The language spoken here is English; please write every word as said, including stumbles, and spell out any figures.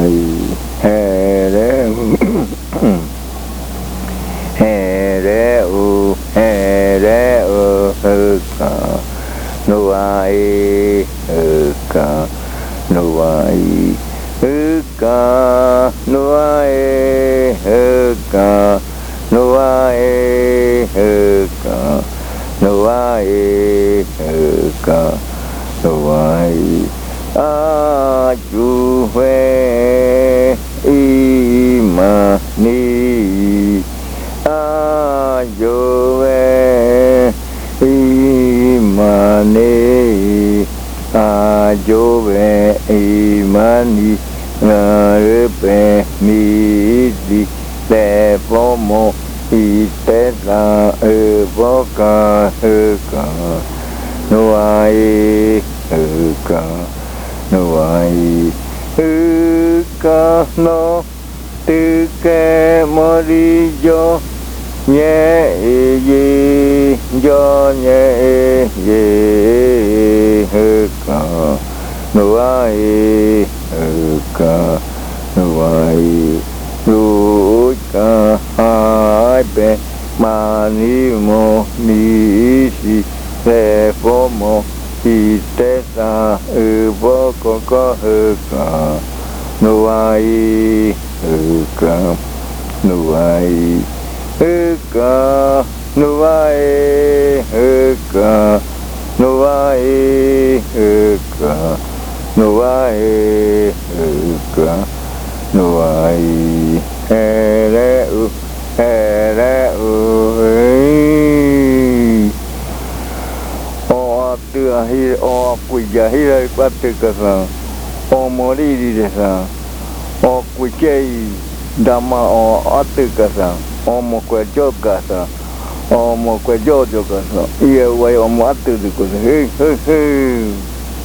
ai he re he re u he re u ka no ai ka no ai ka no ai ka no ai ka no ai ka no ai a chu hue i ma ni a yo ve i ma ni a yo ve i ma ni na re pe mi di te po mo i te la e po ka e ka no ai e ka no ai e ka no tu ke mori yo nhẹ gì do nhẹ gì hư cả no ai hư cả no ai lu cả hai bên mà ni mo ni si le pho mo thì té ra ừ vô có có hư cả no ai hư cả no ai hư cả no ai hư cả no ai hư cả no ai hư cả no ai he re u he re u o tu hi o ku ya hi re pa te ka sa o mori di de sa o ku chei dama o atu ka sa o mo ku jo ka sa o mo ku jo jo ka sa ie wai o mo atu di ku he he he